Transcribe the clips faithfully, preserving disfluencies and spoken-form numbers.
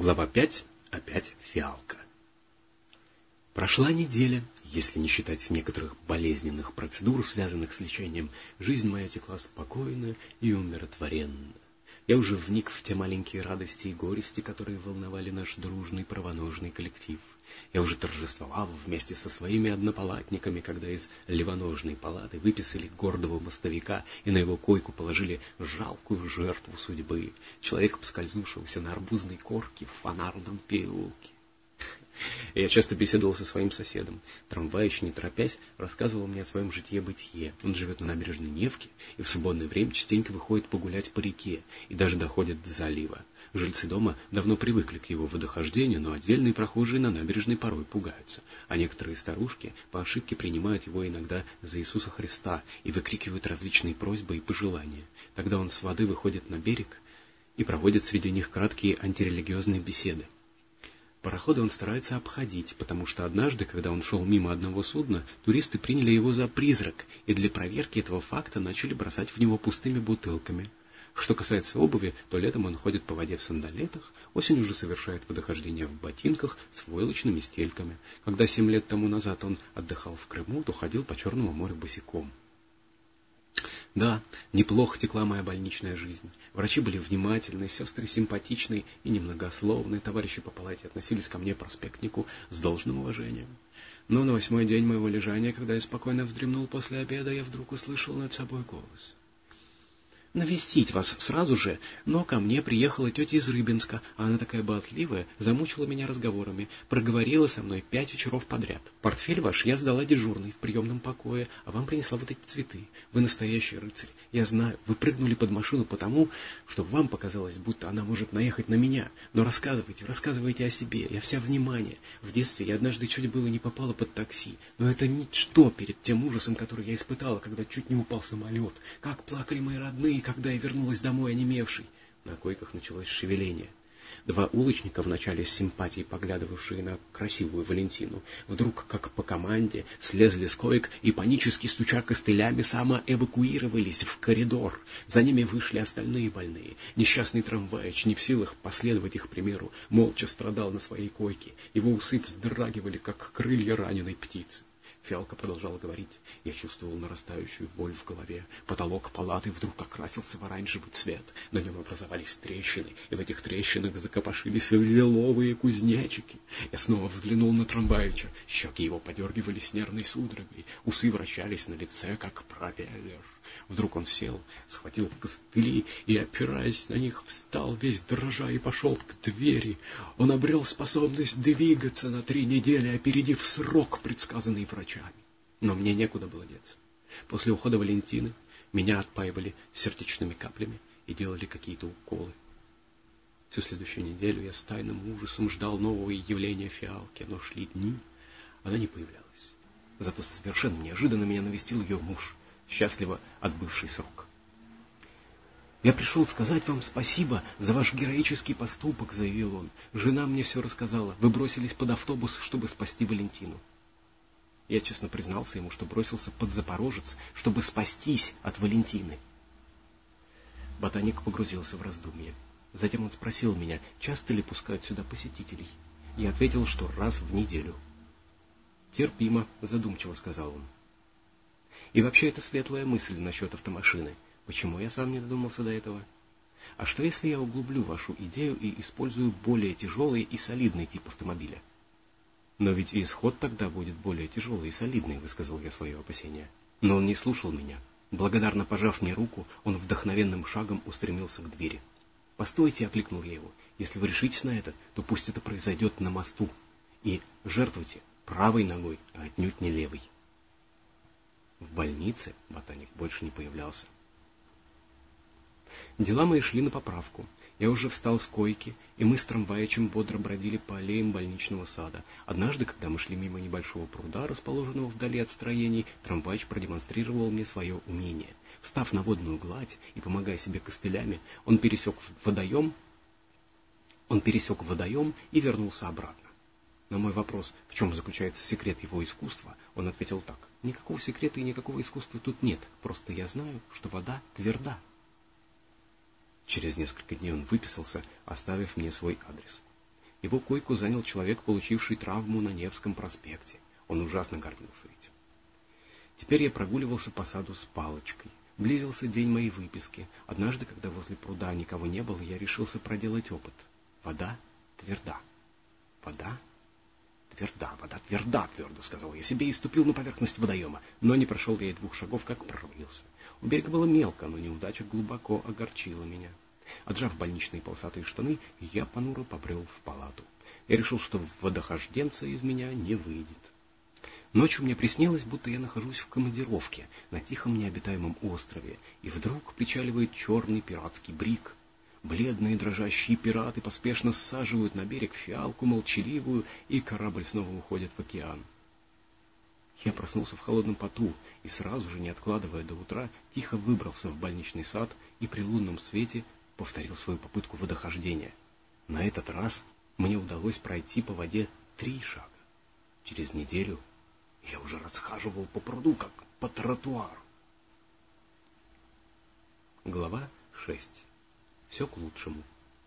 Глава пять. Опять фиалка. Прошла неделя, если не считать некоторых болезненных процедур, связанных с лечением. Жизнь моя текла спокойно и умиротворенно. Я уже вник в те маленькие радости и горести, которые волновали наш дружный правоножный коллектив. Я уже торжествовал вместе со своими однопалатниками, когда из левоножной палаты выписали гордого мостовика и на его койку положили жалкую жертву судьбы, человека, поскользнувшегося на арбузной корке в фонарном переулке. Я часто беседовал со своим соседом. Трамваич, не торопясь, рассказывал мне о своем житье-бытие. Он живет на набережной Невки и в свободное время частенько выходит погулять по реке и даже доходит до залива. Жильцы дома давно привыкли к его водохождению, но отдельные прохожие на набережной порой пугаются. А некоторые старушки по ошибке принимают его иногда за Иисуса Христа и выкрикивают различные просьбы и пожелания. Тогда он с воды выходит на берег и проводит среди них краткие антирелигиозные беседы. Пароходы он старается обходить, потому что однажды, когда он шел мимо одного судна, туристы приняли его за призрак и для проверки этого факта начали бросать в него пустыми бутылками. Что касается обуви, то летом он ходит по воде в сандалетах, осенью уже совершает водохождение в ботинках с войлочными стельками. Когда семь лет тому назад он отдыхал в Крыму, то ходил по Черному морю босиком. Да, неплохо текла моя больничная жизнь. Врачи были внимательны, сестры симпатичные и немногословные, товарищи по палате относились ко мне, проспектнику, с должным уважением. Но на восьмой день моего лежания, когда я спокойно вздремнул после обеда, я вдруг услышал над собой голос. «Навестить вас сразу же, но ко мне приехала тетя из Рыбинска, а она такая болтливая, замучила меня разговорами, проговорила со мной пять вечеров подряд. Портфель ваш я сдала дежурной в приемном покое, а вам принесла вот эти цветы. Вы настоящий рыцарь. Я знаю, вы прыгнули под машину потому, что вам показалось, будто она может наехать на меня. Но рассказывайте, рассказывайте о себе, я вся внимание. В детстве я однажды чуть было не попала под такси, но это ничто перед тем ужасом, который я испытала, когда чуть не упал самолет. Как плакали мои родные, когда я вернулась домой онемевшей». На койках началось шевеление. Два улочника, вначале с симпатией поглядывавшие на красивую Валентину, вдруг, как по команде, слезли с коек и, панически стуча костылями, самоэвакуировались в коридор. За ними вышли остальные больные. Несчастный трамваич, не в силах последовать их примеру, молча страдал на своей койке. Его усы вздрагивали, как крылья раненой птицы. Фиалка продолжала говорить. Я чувствовал нарастающую боль в голове. Потолок палаты вдруг окрасился в оранжевый цвет. На нем образовались трещины, и в этих трещинах закопошились лиловые кузнечики. Я снова взглянул на Трамваича. Щеки его подергивались нервной судорогой. Усы вращались на лице, как пропеллер. Вдруг он сел, схватил костыли и, опираясь на них, встал весь дрожа и пошел к двери. Он обрел способность двигаться на три недели, опередив срок, предсказанный врачами. Но мне некуда было деться. После ухода Валентины меня отпаивали сердечными каплями и делали какие-то уколы. Всю следующую неделю я с тайным ужасом ждал нового явления фиалки, но шли дни, она не появлялась. Зато совершенно неожиданно меня навестил ее муж, счастливо отбывший срок. «Я пришел сказать вам спасибо за ваш героический поступок», — заявил он. «Жена мне все рассказала. Вы бросились под автобус, чтобы спасти Валентину». Я честно признался ему, что бросился под Запорожец, чтобы спастись от Валентины. Ботаник погрузился в раздумье. Затем он спросил меня, часто ли пускают сюда посетителей. Я ответил, что раз в неделю. «Терпимо», — задумчиво сказал он. «И вообще это светлая мысль насчет автомашины. Почему я сам не додумался до этого? А что, если я углублю вашу идею и использую более тяжелый и солидный тип автомобиля?» «Но ведь и исход тогда будет более тяжелый и солидный», — высказал я свое опасение. Но он не слушал меня. Благодарно пожав мне руку, он вдохновенным шагом устремился к двери. «Постойте», — окликнул я его. «Если вы решитесь на это, то пусть это произойдет на мосту. И жертвуйте правой ногой, а отнюдь не левой». В больнице Ботаник больше не появлялся. Дела мои шли на поправку. Я уже встал с койки, и мы с Трамваичем бодро бродили по аллеям больничного сада. Однажды, когда мы шли мимо небольшого пруда, расположенного вдали от строений, Трамваич продемонстрировал мне свое умение. Встав на водную гладь и помогая себе костылями, он пересек водоем, он пересек водоем и вернулся обратно. На мой вопрос, в чем заключается секрет его искусства, он ответил так: «Никакого секрета и никакого искусства тут нет, просто я знаю, что вода тверда». Через несколько дней он выписался, оставив мне свой адрес. Его койку занял человек, получивший травму на Невском проспекте. Он ужасно гордился этим. Теперь я прогуливался по саду с палочкой. Близился день моей выписки. Однажды, когда возле пруда никого не было, я решился проделать опыт. Вода тверда. Вода тверда. Вода тверда, твердо сказал я себе и ступил на поверхность водоема. Но не прошел я и двух шагов, как провалился. У берега было мелко, но неудача глубоко огорчила меня. Отжав больничные полосатые штаны, я понуро побрел в палату. Я решил, что водохожденца из меня не выйдет. Ночью мне приснилось, будто я нахожусь в командировке на тихом необитаемом острове, и вдруг причаливает черный пиратский бриг. Бледные дрожащие пираты поспешно саживают на берег фиалку молчаливую, и корабль снова уходит в океан. Я проснулся в холодном поту и сразу же, не откладывая до утра, тихо выбрался в больничный сад и при лунном свете повторил свою попытку водохождения. На этот раз мне удалось пройти по воде три шага. Через неделю я уже расхаживал по пруду, как по тротуару. Глава шесть. Все к лучшему.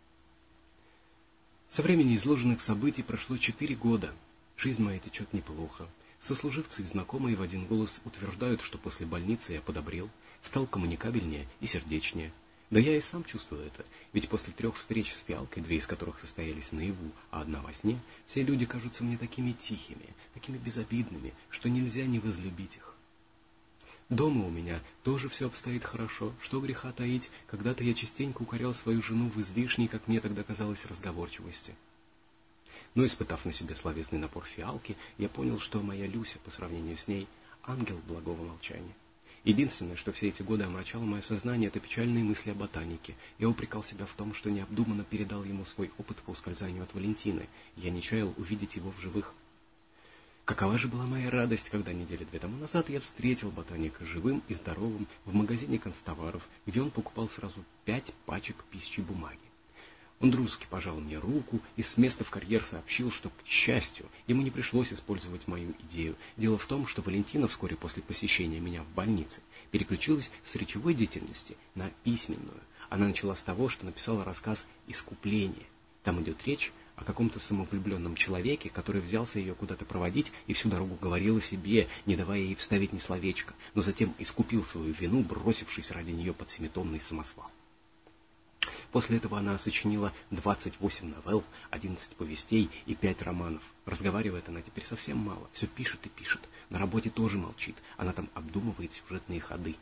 Со времени изложенных событий прошло четыре года. Жизнь моя течет неплохо. Сослуживцы и знакомые в один голос утверждают, что после больницы я подобрел, стал коммуникабельнее и сердечнее. Да я и сам чувствую это, ведь после трех встреч с фиалкой, две из которых состоялись наяву, а одна во сне, все люди кажутся мне такими тихими, такими безобидными, что нельзя не возлюбить их. Дома у меня тоже все обстоит хорошо, что греха таить, когда-то я частенько укорял свою жену в излишней, как мне тогда казалось, разговорчивости. Но, испытав на себе словесный напор фиалки, я понял, что моя Люся, по сравнению с ней, ангел благого молчания. Единственное, что все эти годы омрачало мое сознание, это печальные мысли о ботанике. Я упрекал себя в том, что необдуманно передал ему свой опыт по ускользанию от Валентины. Я не чаял увидеть его в живых. Какова же была моя радость, когда недели две тому назад я встретил ботаника живым и здоровым в магазине канцтоваров, где он покупал сразу пять пачек пищи бумаги. Он дружески пожал мне руку и с места в карьер сообщил, что, к счастью, ему не пришлось использовать мою идею. Дело в том, что Валентина вскоре после посещения меня в больнице переключилась с речевой деятельности на письменную. Она начала с того, что написала рассказ «Искупление». Там идет речь о каком-то самовлюбленном человеке, который взялся ее куда-то проводить и всю дорогу говорил о себе, не давая ей вставить ни словечка, но затем искупил свою вину, бросившись ради нее под семитонный самосвал. После этого она сочинила двадцать восемь новелл, одиннадцать повестей и пять романов. Разговаривает она теперь совсем мало, все пишет и пишет. На работе тоже молчит, она там обдумывает сюжетные ходы.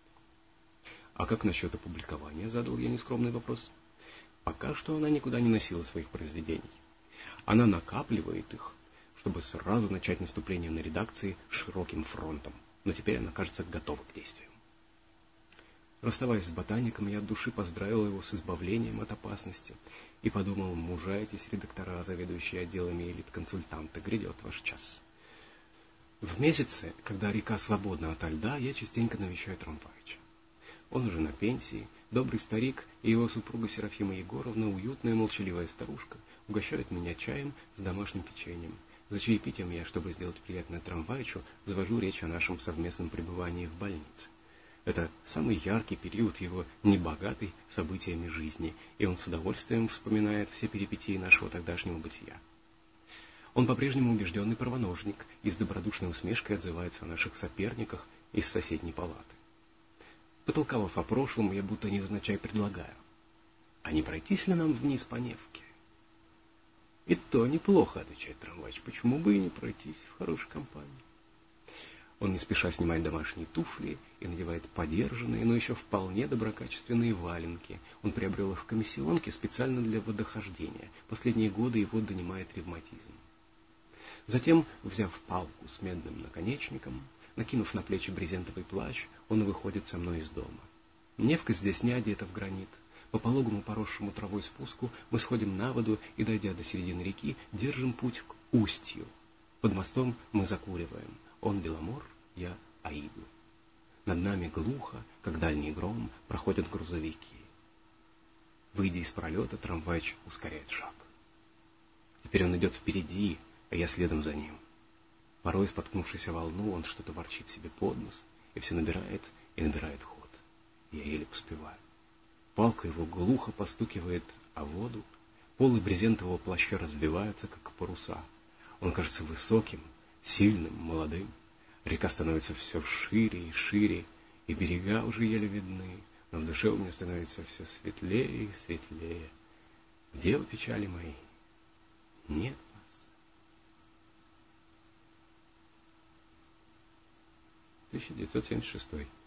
«А как насчет опубликования?» — задал я нескромный вопрос. Пока что она никуда не носила своих произведений. Она накапливает их, чтобы сразу начать наступление на редакции широким фронтом. Но теперь она, кажется, готова к действию. Расставаясь с ботаником, я от души поздравил его с избавлением от опасности и подумал: мужайтесь, редактора, заведующие отделами элит-консультанта, грядет ваш час. В месяце, когда река свободна ото льда, я частенько навещаю Трамвайча. Он уже на пенсии, добрый старик и его супруга Серафима Егоровна, уютная молчаливая старушка, угощают меня чаем с домашним печеньем. За чаепитием я, чтобы сделать приятное Трамвайчу, завожу речь о нашем совместном пребывании в больнице. Это самый яркий период его небогатой событиями жизни, и он с удовольствием вспоминает все перипетии нашего тогдашнего бытия. Он по-прежнему убежденный правоножник и с добродушной усмешкой отзывается о наших соперниках из соседней палаты. Потолковав о прошлом, я будто невзначай предлагаю: а не пройтись ли нам вниз по Невке? И то неплохо, отвечает Трамвайч, почему бы и не пройтись в хорошей компании. Он не спеша снимает домашние туфли и надевает подержанные, но еще вполне доброкачественные валенки. Он приобрел их в комиссионке специально для водохождения. Последние годы его донимает ревматизм. Затем, взяв палку с медным наконечником, накинув на плечи брезентовый плащ, он выходит со мной из дома. Невка здесь не одета в гранит. По пологому поросшему травой спуску мы сходим на воду и, дойдя до середины реки, держим путь к устью. Под мостом мы закуриваем. Он Беломор, я Аиду. Над нами глухо, как дальний гром, проходят грузовики. Выйдя из пролета, Трамвайч ускоряет шаг. Теперь он идет впереди, а я следом за ним. Порой, споткнувшись о волну, он что-то ворчит себе под нос, и все набирает и набирает ход. Я еле поспеваю. Палка его глухо постукивает о воду, Полы брезентового плаща разбиваются, как паруса. Он кажется высоким, сильным, молодым. Река становится все шире и шире, и берега уже еле видны, но в душе у меня становится все светлее и светлее. Где вы, печали мои? Нет вас. тысяча девятьсот семьдесят шестой.